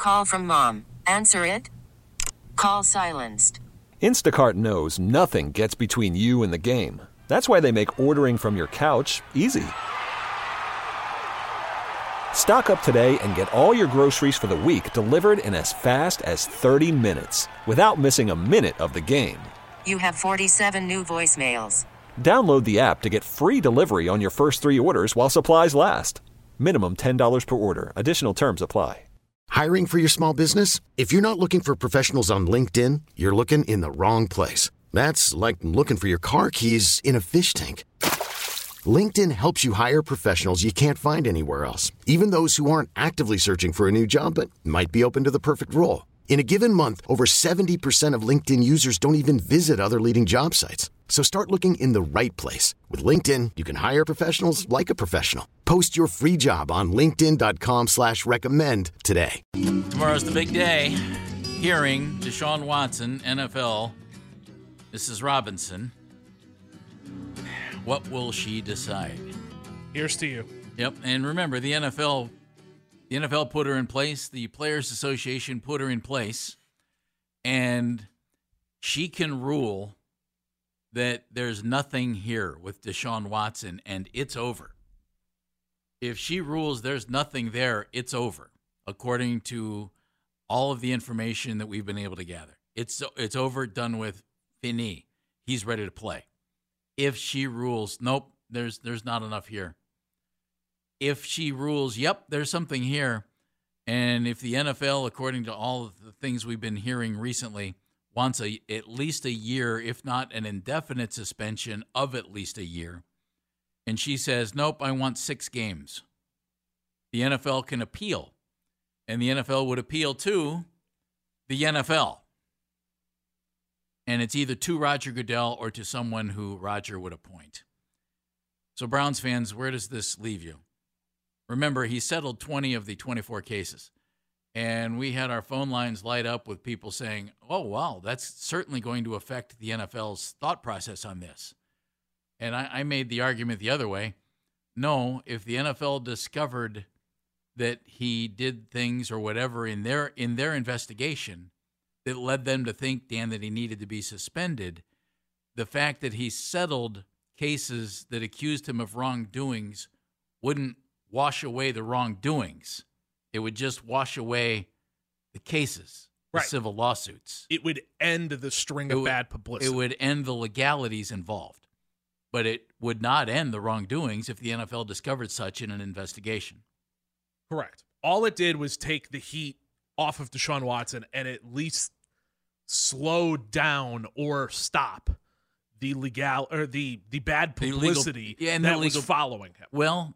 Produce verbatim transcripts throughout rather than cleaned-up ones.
Call from mom. Answer it. Call silenced. Instacart knows nothing gets between you and the game. That's why they make ordering from your couch easy. Stock up today and get all your groceries for the week delivered in as fast as thirty minutes without missing a minute of the game. You have forty-seven new voicemails. Download the app to get free delivery on your first three orders while supplies last. Minimum ten dollars per order. Additional terms apply. Hiring for your small business? If you're not looking for professionals on LinkedIn, you're looking in the wrong place. That's like looking for your car keys in a fish tank. LinkedIn helps you hire professionals you can't find anywhere else, even those who aren't actively searching for a new job but might be open to the perfect role. In a given month, over seventy percent of LinkedIn users don't even visit other leading job sites. So start looking in the right place. With LinkedIn, you can hire professionals like a professional. Post your free job on linkedin.com slash recommend today. Tomorrow's the big day. Hearing Deshaun Watson, N F L. Missus Robinson. What will she decide? Here's to you. Yep, and remember, the N F L... The N F L put her in place. The Players Association put her in place. And she can rule that there's nothing here with Deshaun Watson, and it's over. If she rules there's nothing there, it's over, according to all of the information that we've been able to gather. It's it's over, done with, fini. He's ready to play. If she rules, nope, there's there's not enough here. If she rules, yep, there's something here, and if the N F L, according to all of the things we've been hearing recently, wants a, at least a year, if not an indefinite suspension of at least a year, and she says, nope, I want six games, the N F L can appeal, and the N F L would appeal to the N F L. And it's either to Roger Goodell or to someone who Roger would appoint. So Browns fans, where does this leave you? Remember, he settled twenty of the twenty-four cases. And we had our phone lines light up with people saying, oh, wow, that's certainly going to affect the N F L's thought process on this. And I, I made the argument the other way. No, if the N F L discovered that he did things or whatever in their in their investigation that led them to think, Dan, that he needed to be suspended, the fact that he settled cases that accused him of wrongdoings wouldn't wash away the wrongdoings. It would just wash away the cases, the right. civil lawsuits. It would end the string it of would, bad publicity. It would end the legalities involved. But it would not end the wrongdoings if the N F L discovered such in an investigation. Correct. All it did was take the heat off of Deshaun Watson and at least slow down or stop the legal or the the bad publicity the legal, yeah, and that the legal, was following him. Well,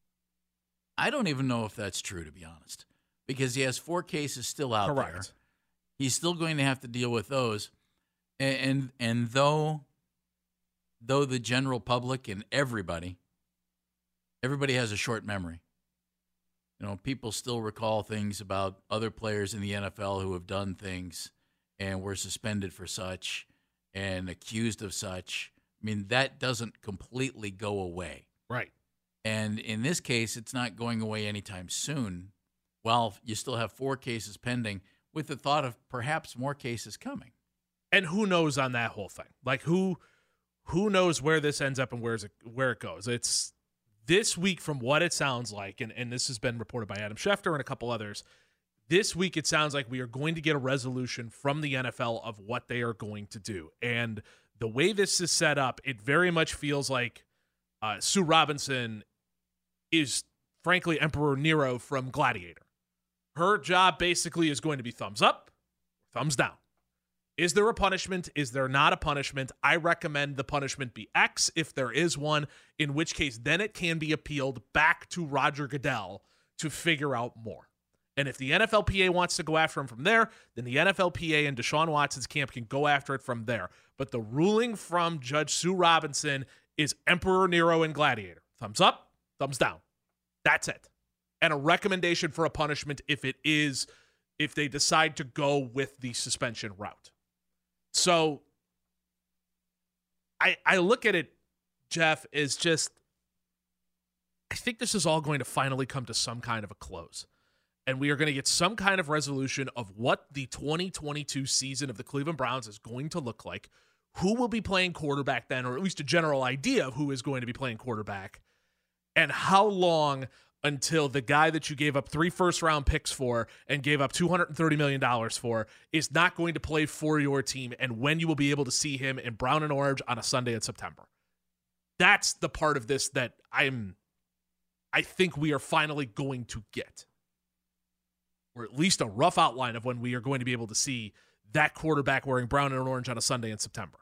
I don't even know if that's true, to be honest, because he has four cases still out Correct. there. He's still going to have to deal with those, and and, and though though the general public and everybody everybody has a short memory. You know, people still recall things about other players in the N F L who have done things and were suspended for such and accused of such. I mean, that doesn't completely go away. Right. And in this case, it's not going away anytime soon. While you still have four cases pending with the thought of perhaps more cases coming. And who knows on that whole thing? Like, who who knows where this ends up and where's it, where it goes? It's this week, from what it sounds like, and, and this has been reported by Adam Schefter and a couple others, this week it sounds like we are going to get a resolution from the N F L of what they are going to do. And the way this is set up, it very much feels like uh, Sue Robinson is, frankly, Emperor Nero from Gladiator. Her job basically is going to be thumbs up, thumbs down. Is there a punishment? Is there not a punishment? I recommend the punishment be X if there is one, in which case then it can be appealed back to Roger Goodell to figure out more. And if the N F L P A wants to go after him from there, then the N F L P A and Deshaun Watson's camp can go after it from there. But the ruling from Judge Sue Robinson is Emperor Nero and Gladiator. Thumbs up, thumbs down. That's it. And a recommendation for a punishment if it is, if they decide to go with the suspension route. So I I look at it, Jeff, as just, I think this is all going to finally come to some kind of a close. and we are going to get some kind of resolution of what the twenty twenty-two season of the Cleveland Browns is going to look like, who will be playing quarterback then, or at least a general idea of who is going to be playing quarterback, and how long until the guy that you gave up three first-round picks for and gave up two hundred thirty million dollars for is not going to play for your team, and when you will be able to see him in brown and orange on a Sunday in September. That's the part of this that I'm, I think we are finally going to get, or at least a rough outline of when we are going to be able to see that quarterback wearing brown and orange on a Sunday in September.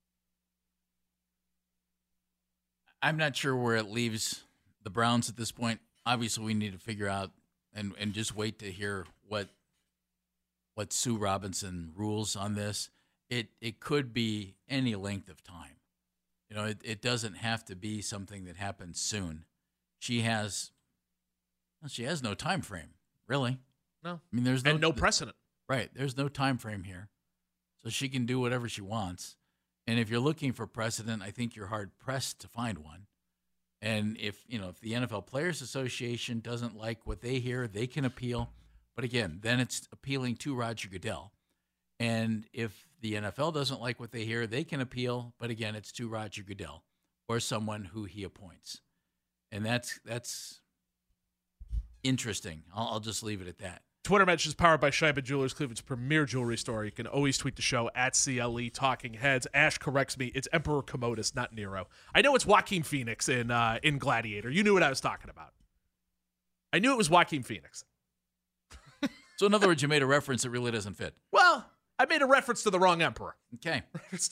I'm not sure where it leaves the Browns at this point. Obviously, we need to figure out and, and just wait to hear what what Sue Robinson rules on this. It it could be any length of time. You know, it, it doesn't have to be something that happens soon. She has well, she has no time frame, really. No. I mean, there's no, and no precedent. Right. There's no time frame here. So she can do whatever she wants. And if you're looking for precedent, I think you're hard pressed to find one. And if, you know, if the N F L Players Association doesn't like what they hear, they can appeal. But again, then it's appealing to Roger Goodell. And if the N F L doesn't like what they hear, they can appeal. But again, it's to Roger Goodell or someone who he appoints. And that's that's interesting. I'll, I'll just leave it at that. Twitter Match is powered by Scheibe Jewelers, Cleveland's premier jewelry store. You can always tweet the show at C L E Talking Heads. Ash corrects me. It's Emperor Commodus, not Nero. I know it's Joaquin Phoenix in uh, in Gladiator. You knew what I was talking about. I knew it was Joaquin Phoenix. So in other words, you made a reference that really doesn't fit. Well, I made a reference to the wrong emperor. Okay.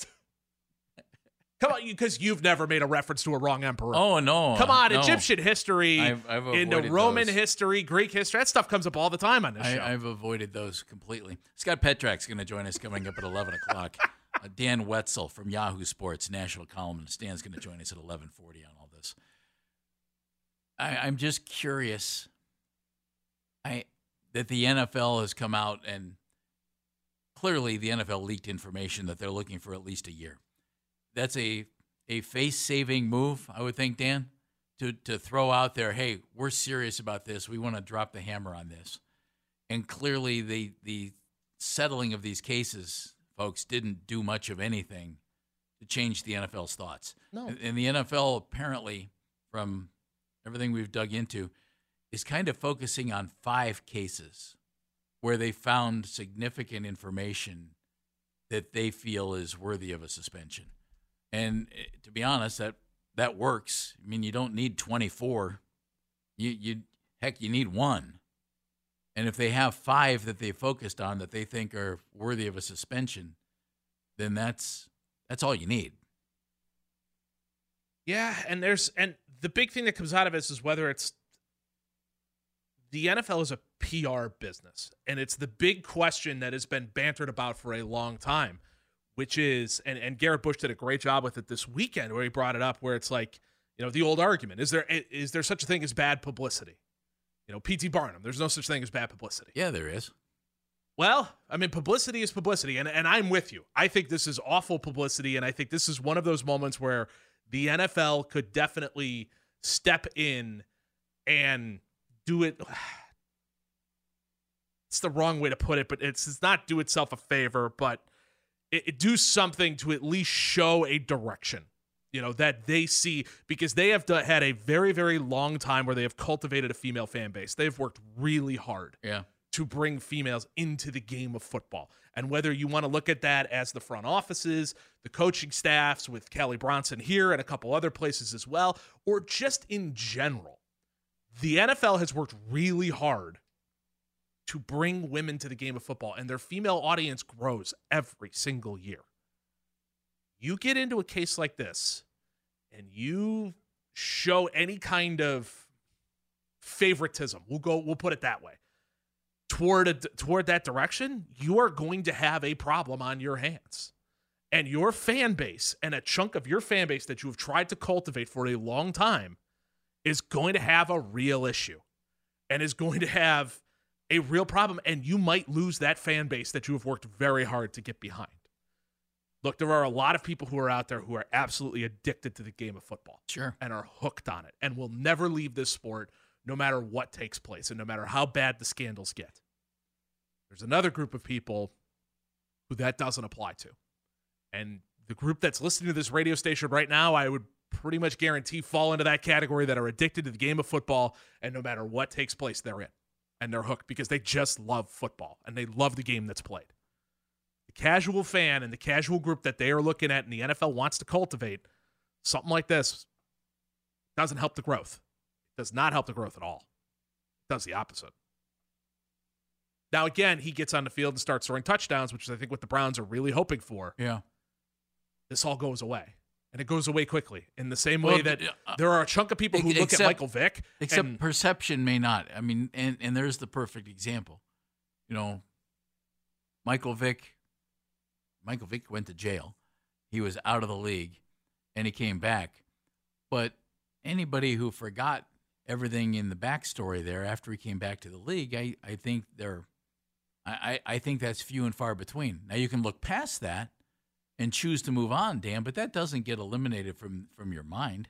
Come on, because you've never made a reference to a wrong emperor. Oh, no. Come on, no. Egyptian history, I've, I've into Roman those. history, Greek history. That stuff comes up all the time on this I, show. I've avoided those completely. Scott Petrak's going to join us coming up at eleven o'clock. Uh, Dan Wetzel from Yahoo Sports, national columnist. Dan's going to join us at eleven forty on all this. I, I'm just curious I that the N F L has come out and clearly the N F L leaked information that they're looking for at least a year. That's a a face-saving move, I would think, Dan, to to throw out there, hey, we're serious about this. We want to drop the hammer on this. And clearly the the settling of these cases, folks, didn't do much of anything to change the N F L's thoughts. No. And, and the N F L, apparently, from everything we've dug into, is kind of focusing on five cases where they found significant information that they feel is worthy of a suspension. And to be honest, that that works. I mean, you don't need twenty-four. You you heck, you need one. And if they have five that they focused on that they think are worthy of a suspension, then that's that's all you need. Yeah, and there's and the big thing that comes out of this is whether it's the N F L is a P R business, and it's the big question that has been bantered about for a long time. Which is, and, and Garrett Bush did a great job with it this weekend where he brought it up where it's like, you know, the old argument, is there is there such a thing as bad publicity? You know, P T Barnum, there's no such thing as bad publicity. Yeah, there is. Well, I mean, publicity is publicity, and, and I'm with you. I think this is awful publicity, and I think this is one of those moments where the N F L could definitely step in and do it. It's the wrong way to put it, but it's, it's not do itself a favor, but It, it do something to at least show a direction, you know, that they see, because they have done, had a very, very long time where they have cultivated a female fan base. They've worked really hard yeah. to bring females into the game of football. And whether you want to look at that as the front offices, the coaching staffs with Kelly Bronson here and a couple other places as well, or just in general, the N F L has worked really hard to bring women to the game of football, and their female audience grows every single year. You get into a case like this, and you show any kind of favoritism, we'll go, we'll put it that way, toward a, toward that direction, you are going to have a problem on your hands. And your fan base, and a chunk of your fan base that you have tried to cultivate for a long time, is going to have a real issue, and is going to have a real problem, and you might lose that fan base that you have worked very hard to get behind. Look, there are a lot of people who are out there who are absolutely addicted to the game of football. Sure. And are hooked on it and will never leave this sport, no matter what takes place and no matter how bad the scandals get. There's another group of people who that doesn't apply to. And the group that's listening to this radio station right now, I would pretty much guarantee fall into that category, that are addicted to the game of football, and no matter what takes place, they're in. And they're hooked because they just love football and they love the game that's played. The casual fan and the casual group that they are looking at and the N F L wants to cultivate, something like this doesn't help the growth. It does not help the growth at all. It does the opposite. Now, again, he gets on the field and starts throwing touchdowns, which is, I think, what the Browns are really hoping for. Yeah. This all goes away. And it goes away quickly in the same way well, that uh, there are a chunk of people who except, look at Michael Vick. Except and, perception may not. I mean, and, and there's the perfect example. You know, Michael Vick, Michael Vick went to jail. He was out of the league, and he came back. But anybody who forgot everything in the backstory there after he came back to the league, I, I think they're, I, I think that's few and far between. Now, you can look past that and choose to move on, Dan, but that doesn't get eliminated from, from your mind.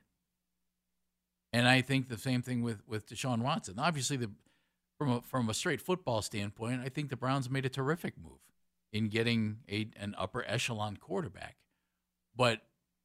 And I think the same thing with, with Deshaun Watson. Obviously, the from a, from a straight football standpoint, I think the Browns made a terrific move in getting a, an upper echelon quarterback. But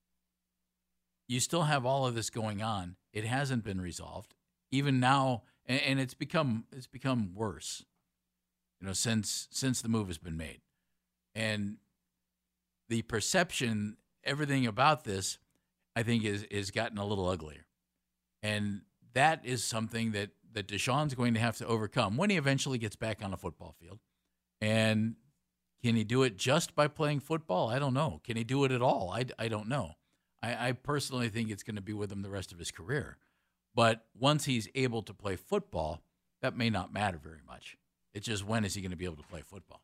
you still have all of this going on. It hasn't been resolved. Even now, and, and it's become it's become worse, you know, since since the move has been made. And the perception, everything about this, I think, is is gotten a little uglier. And that is something that, that Deshaun's going to have to overcome when he eventually gets back on a football field. And can he do it just by playing football? I don't know. Can he do it at all? I, I don't know. I, I personally think it's going to be with him the rest of his career. But once he's able to play football, that may not matter very much. It's just, when is he going to be able to play football?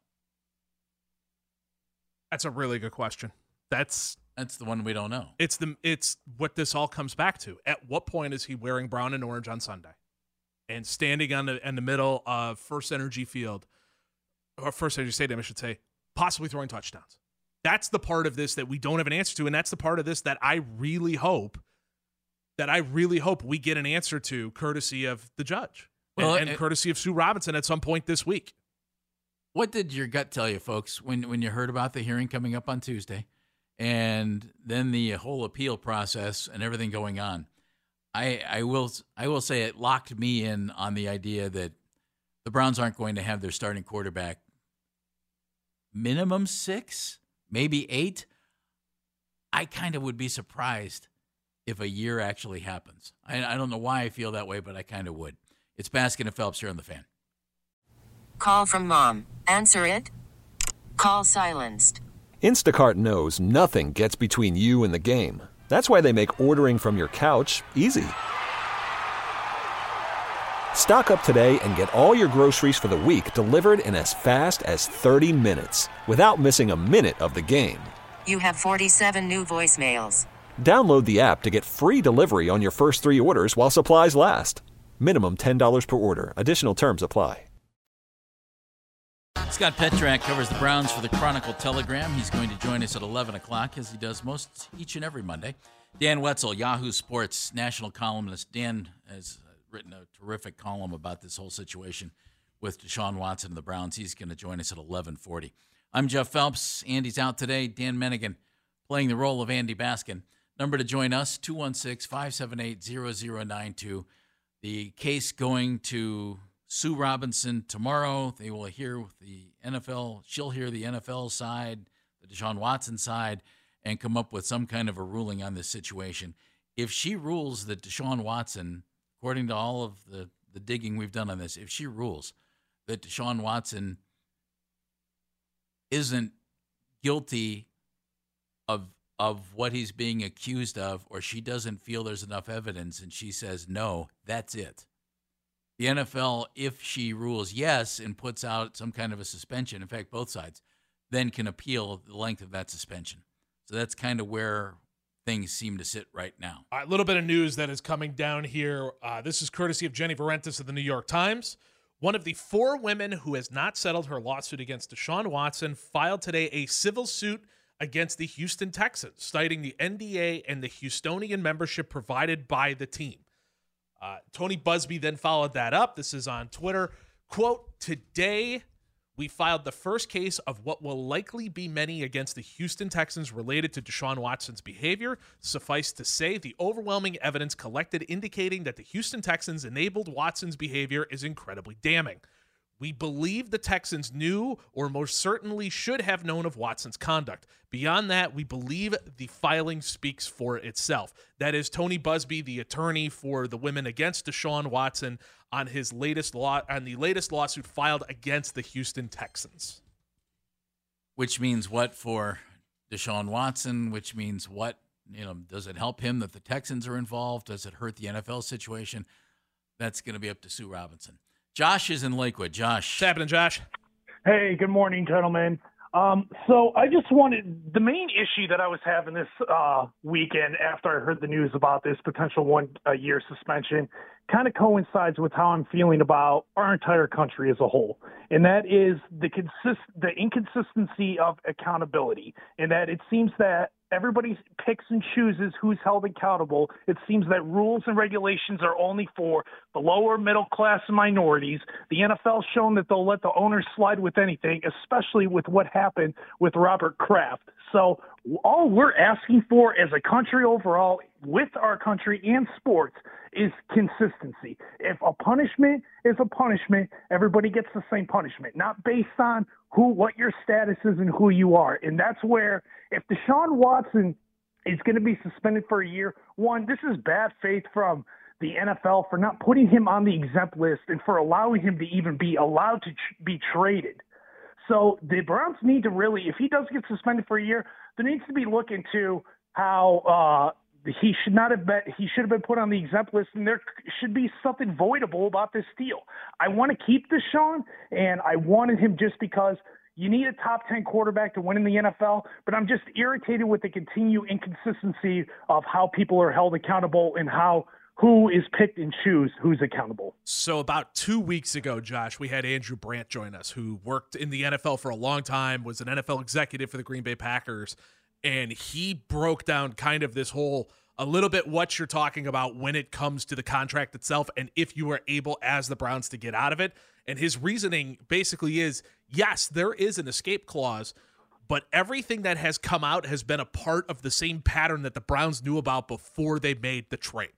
That's a really good question. That's that's the one we don't know. It's the it's what this all comes back to. At what point is he wearing brown and orange on Sunday and standing on the in the middle of First Energy Field, or First Energy Stadium, I should say, possibly throwing touchdowns? That's the part of this that we don't have an answer to, and that's the part of this that I really hope that I really hope we get an answer to, courtesy of the judge well, and, and it, courtesy of Sue Robinson at some point this week. What did your gut tell you, folks, when, when you heard about the hearing coming up on Tuesday and then the whole appeal process and everything going on? I I will I will say it locked me in on the idea that the Browns aren't going to have their starting quarterback minimum six, maybe eight. I kind of would be surprised if a year actually happens. I, I don't know why I feel that way, but I kind of would. It's Baskin and Phelps here on The Fan. Call from mom. Answer it. Call silenced. Instacart knows nothing gets between you and the game. That's why they make ordering from your couch easy. Stock up today and get all your groceries for the week delivered in as fast as thirty minutes without missing a minute of the game. You have forty-seven new voicemails. Download the app to get free delivery on your first three orders while supplies last. Minimum ten dollars per order. Additional terms apply. Scott Petrak covers the Browns for the Chronicle Telegram. He's going to join us at eleven o'clock, as he does most each and every Monday. Dan Wetzel, Yahoo Sports national columnist. Dan has written a terrific column about this whole situation with Deshaun Watson and the Browns. He's going to join us at eleven forty. I'm Jeff Phelps. Andy's out today. Dan Mennigan playing the role of Andy Baskin. Number to join us, two one six, five seven eight, zero zero nine two. The case going to Sue Robinson tomorrow. They will hear the N F L. She'll hear the N F L side, the Deshaun Watson side, and come up with some kind of a ruling on this situation. If she rules that Deshaun Watson, according to all of the, the digging we've done on this, if she rules that Deshaun Watson isn't guilty of of what he's being accused of, or she doesn't feel there's enough evidence and she says no, that's it. The N F L, if she rules yes and puts out some kind of a suspension, in fact, both sides, then can appeal the length of that suspension. So that's kind of where things seem to sit right now. A little bit of news that is coming down here. Uh, this is courtesy of Jenny Varentis of the New York Times. One of the four women who has not settled her lawsuit against Deshaun Watson filed today a civil suit against the Houston Texans, citing the N D A and the Houstonian membership provided by the team. Uh, Tony Busby then followed that up. This is on Twitter. Quote, today we filed the first case of what will likely be many against the Houston Texans related to Deshaun Watson's behavior. Suffice to say, the overwhelming evidence collected indicating that the Houston Texans enabled Watson's behavior is incredibly damning. We believe the Texans knew or most certainly should have known of Watson's conduct. Beyond that, we believe the filing speaks for itself. That is Tony Busby, the attorney for the women against Deshaun Watson, on his latest law on the latest lawsuit filed against the Houston Texans. Which means what for Deshaun Watson? Which means what? You know, does it help him that the Texans are involved? Does it hurt the N F L situation? That's going to be up to Sue Robinson. Josh is in Lakewood. Josh. What's happening, Josh? Hey, good morning, gentlemen. Um, so I just wanted – the main issue that I was having this uh, weekend after I heard the news about this potential one-year suspension kind of coincides with how I'm feeling about our entire country as a whole, and that is the consist the inconsistency of accountability, and that it seems that everybody picks and chooses who's held accountable. It seems that rules and regulations are only for the lower middle class and minorities. The N F L's shown that they'll let the owners slide with anything, especially with what happened with Robert Kraft. So all we're asking for as a country overall, with our country and sports, is consistency. If a punishment is a punishment, everybody gets the same punishment, not based on who, what your status is and who you are. And that's where, if Deshaun Watson is going to be suspended for a year, one, this is bad faith from the N F L for not putting him on the exempt list and for allowing him to even be allowed to tr- be traded. So the Browns need to really, if he does get suspended for a year, there needs to be look into how uh, he should not have been, he should have been put on the exempt list, and there should be something voidable about this deal. I want to keep Deshaun, and I wanted him just because you need a top ten quarterback to win in the N F L, but I'm just irritated with the continued inconsistency of how people are held accountable and how who is picked and choose who's accountable. So about two weeks ago, Josh, we had Andrew Brandt join us, who worked in the N F L for a long time, was an N F L executive for the Green Bay Packers, and he broke down kind of this whole, a little bit what you're talking about when it comes to the contract itself and if you are able as the Browns to get out of it. And his reasoning basically is, yes, there is an escape clause, but everything that has come out has been a part of the same pattern that the Browns knew about before they made the trade.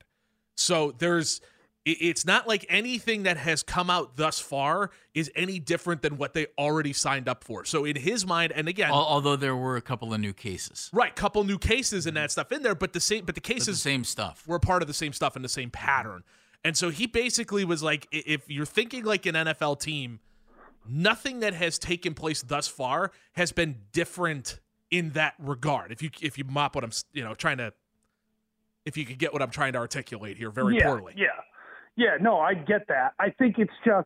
So there's, it's not like anything that has come out thus far is any different than what they already signed up for. So in his mind, and again, although there were a couple of new cases, right, couple new cases and that stuff in there, but the same, but the cases, but the same stuff, were part of the same stuff and the same pattern. And so he basically was like, if you're thinking like an N F L team, nothing that has taken place thus far has been different in that regard. If you if you mop what I'm, you know, trying to. If you could get what I'm trying to articulate here very yeah, poorly. Yeah, yeah, no, I get that. I think it's just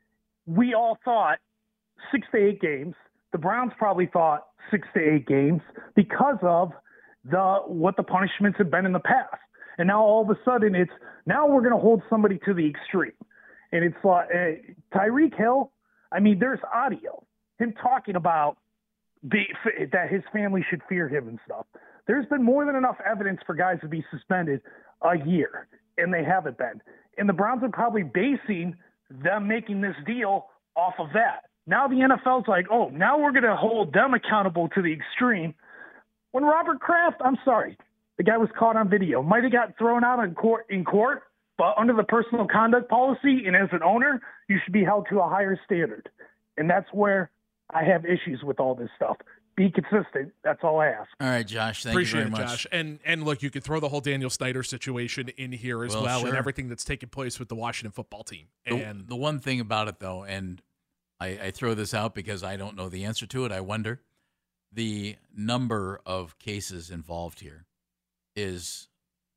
we all thought six to eight games. The Browns probably thought six to eight games because of the what the punishments have been in the past. And now all of a sudden it's now we're going to hold somebody to the extreme. And it's like uh, Tyreek Hill, I mean, there's audio, him talking about the, that his family should fear him and stuff. There's been more than enough evidence for guys to be suspended a year, and they haven't been. And the Browns are probably basing them making this deal off of that. Now the N F L's like, oh, now we're going to hold them accountable to the extreme. When Robert Kraft, I'm sorry, the guy was caught on video, might have got thrown out in court, in court, but under the personal conduct policy and as an owner, you should be held to a higher standard. And that's where I have issues with all this stuff. Be consistent. That's all I ask. All right, Josh. Thank Appreciate you very it, much. Josh. And and look, you could throw the whole Daniel Snyder situation in here as well, well, sure. and everything that's taken place with the Washington football team. And the, the one thing about it, though, and I, I throw this out because I don't know the answer to it. I wonder the number of cases involved here is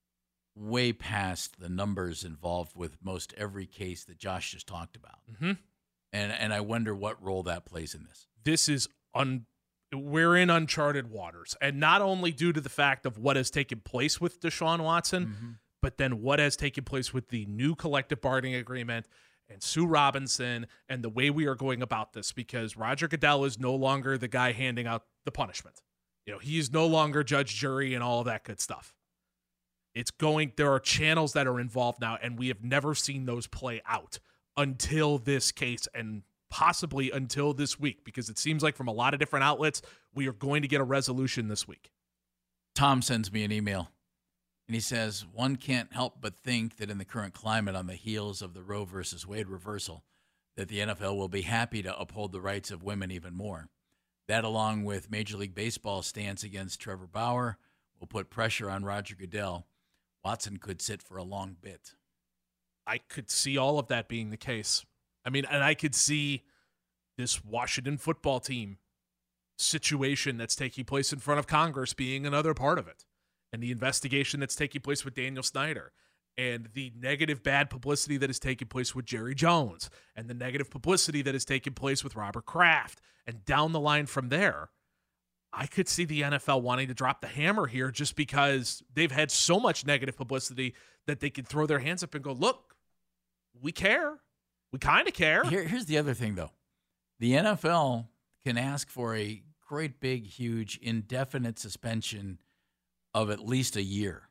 way past the numbers involved with most every case that Josh just talked about. Mm-hmm. And and I wonder what role that plays in this. This is un. We're in uncharted waters, and not only due to the fact of what has taken place with Deshaun Watson, mm-hmm. but then what has taken place with the new collective bargaining agreement and Sue Robinson and the way we are going about this, because Roger Goodell is no longer the guy handing out the punishment. You know, he is no longer judge, jury, and all of that good stuff. It's going, there are channels that are involved now, and we have never seen those play out until this case and possibly until this week, because it seems like from a lot of different outlets, we are going to get a resolution this week. Tom sends me an email, and he says, one can't help but think that in the current climate on the heels of the Roe versus Wade reversal, that the N F L will be happy to uphold the rights of women even more. That, along with Major League Baseball's stance against Trevor Bauer, will put pressure on Roger Goodell. Watson could sit for a long bit. I could see all of that being the case. I mean, and I could see this Washington football team situation that's taking place in front of Congress being another part of it. And the investigation that's taking place with Daniel Snyder, and the negative bad publicity that is taking place with Jerry Jones, and the negative publicity that is taking place with Robert Kraft, and down the line from there. I could see the N F L wanting to drop the hammer here just because they've had so much negative publicity that they could throw their hands up and go, look, we care. We kind of care. Here, here's the other thing, though. The N F L can ask for a great, big, huge, indefinite suspension of at least a year.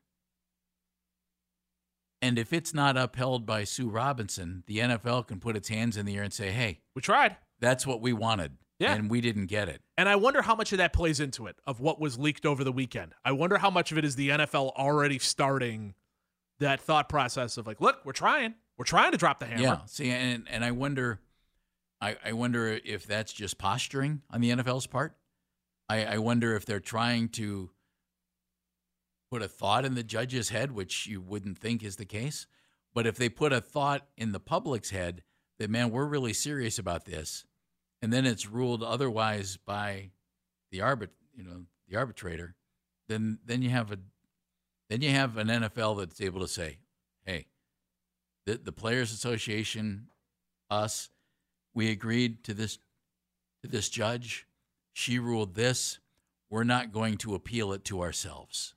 And if it's not upheld by Sue Robinson, the N F L can put its hands in the air and say, hey, we tried. That's what we wanted. Yeah. And we didn't get it. And I wonder how much of that plays into it, of what was leaked over the weekend. I wonder how much of it is the N F L already starting that thought process of like, look, we're trying. We're trying to drop the hammer. Yeah. See, and, and I wonder I, I wonder if that's just posturing on the N F L's part. I, I wonder if they're trying to put a thought in the judge's head, which you wouldn't think is the case. But if they put a thought in the public's head that, man, we're really serious about this, and then it's ruled otherwise by the arbit, you know, the arbitrator, then then you have a then you have an N F L that's able to say, hey, the the Players Association, us, we agreed to this to this judge. She ruled this. We're not going to appeal it to ourselves.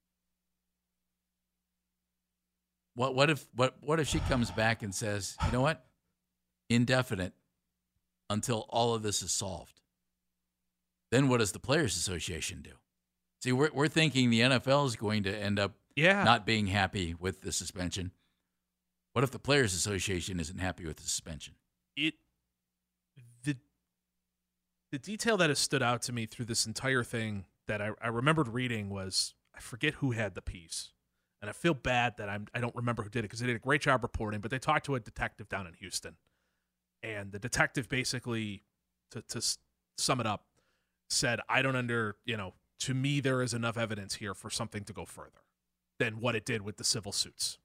What what if what what if she comes back and says, you know what? Indefinite until all of this is solved. Then what does the Players Association do? See, we're we're thinking the N F L is going to end up yeah. not being happy with the suspension. What if the Players Association isn't happy with the suspension? It the the detail that has stood out to me through this entire thing that I, I remembered reading was, I forget who had the piece. And I feel bad that I'm I don't remember who did it because they did a great job reporting, but they talked to a detective down in Houston. And the detective basically, to, to sum it up, said, I don't under, you know, to me, there is enough evidence here for something to go further than what it did with the civil suits.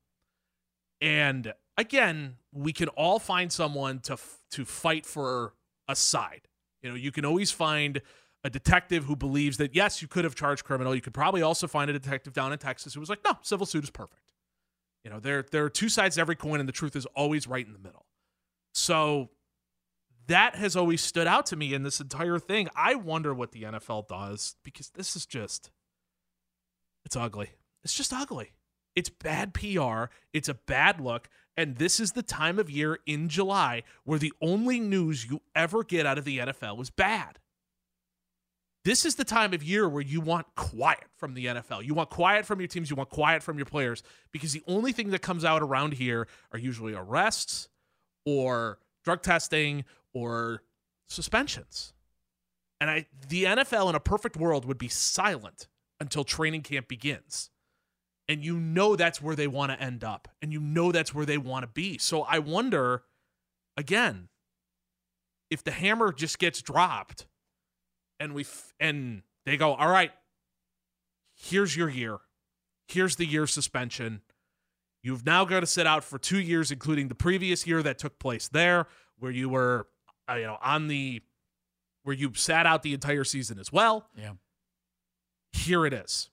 And again, we can all find someone to to fight for a side. You know, you can always find a detective who believes that, yes, you could have charged criminal. You could probably also find a detective down in Texas who was like, no, civil suit is perfect. You know, there, there are two sides to every coin, and the truth is always right in the middle. So that has always stood out to me in this entire thing. I wonder what the N F L does, because this is just, it's ugly. It's just ugly. It's bad P R. It's a bad look. And this is the time of year in July where the only news you ever get out of the N F L is bad. This is the time of year where you want quiet from the N F L. You want quiet from your teams. You want quiet from your players, because the only thing that comes out around here are usually arrests or drug testing or suspensions. And I, the N F L in a perfect world would be silent until training camp begins. And you know that's where they want to end up. And you know that's where they want to be. So I wonder, again, if the hammer just gets dropped and we f- and they go, all right, here's your year. Here's the year suspension. You've now got to sit out for two years, including the previous year that took place there, where you were, uh, you know, on the, where you sat out the entire season as well. Yeah. Here it is.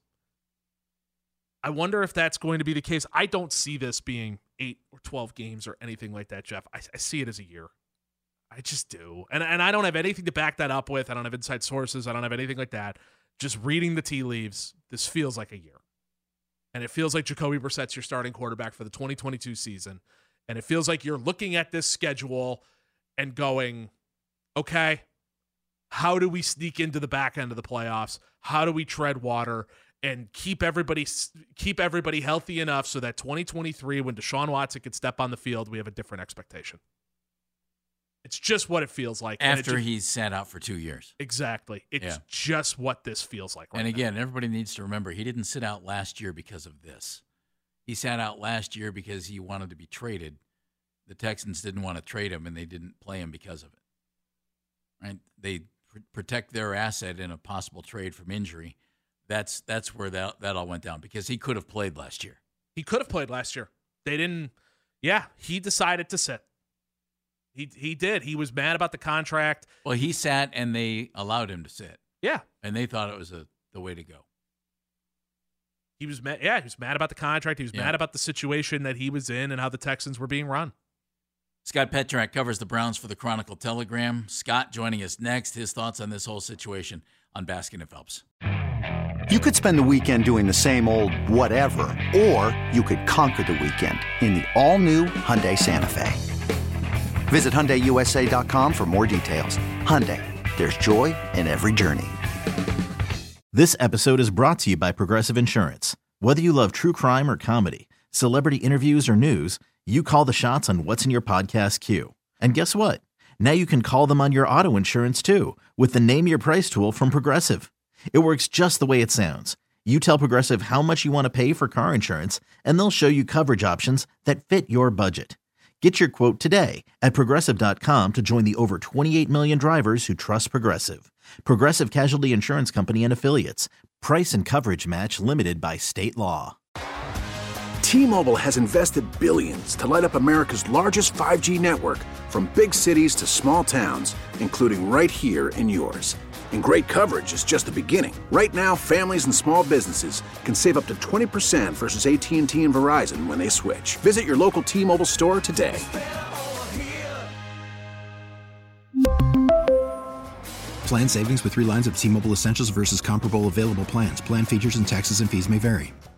I wonder if that's going to be the case. I don't see this being eight or twelve games or anything like that, Jeff. I, I see it as a year. I just do. And, and I don't have anything to back that up with. I don't have inside sources. I don't have anything like that. Just reading the tea leaves, this feels like a year. And it feels like Jacoby Brissett's your starting quarterback for the twenty twenty-two season. And it feels like you're looking at this schedule and going, okay, how do we sneak into the back end of the playoffs? How do we tread water? and keep everybody keep everybody healthy enough so that twenty twenty-three, when Deshaun Watson can step on the field, we have a different expectation. It's just what it feels like. After just, he's sat out for two years. Exactly. It's yeah. just what this feels like right And again, now. everybody needs to remember, he didn't sit out last year because of this. He sat out last year because he wanted to be traded. The Texans didn't want to trade him, and they didn't play him because of it. Right? They pr- protect their asset in a possible trade from injury. That's that's where that, that all went down, because he could have played last year. He could have played last year. They didn't. Yeah, he decided to sit. He he did. He was mad about the contract. Well, he sat, and they allowed him to sit. Yeah. And they thought it was a, the way to go. He was mad. Yeah, he was mad about the contract. He was yeah. mad about the situation that he was in and how the Texans were being run. Scott Petrak covers the Browns for the Chronicle Telegram. Scott joining us next. His thoughts on this whole situation on Baskin and Phelps. You could spend the weekend doing the same old whatever, or you could conquer the weekend in the all-new Hyundai Santa Fe. Visit Hyundai U S A dot com for more details. Hyundai, there's joy in every journey. This episode is brought to you by Progressive Insurance. Whether you love true crime or comedy, celebrity interviews or news, you call the shots on what's in your podcast queue. And guess what? Now you can call them on your auto insurance too, with the Name Your Price tool from Progressive. It works just the way it sounds. You tell Progressive how much you want to pay for car insurance, and they'll show you coverage options that fit your budget. Get your quote today at Progressive dot com to join the over twenty-eight million drivers who trust Progressive. Progressive Casualty Insurance Company and Affiliates. Price and coverage match limited by state law. T-Mobile has invested billions to light up America's largest five G network, from big cities to small towns, including right here in yours. And great coverage is just the beginning. Right now, families and small businesses can save up to twenty percent versus A T and T and Verizon when they switch. Visit your local T-Mobile store today. Plan savings with three lines of T-Mobile Essentials versus comparable available plans. Plan features and taxes and fees may vary.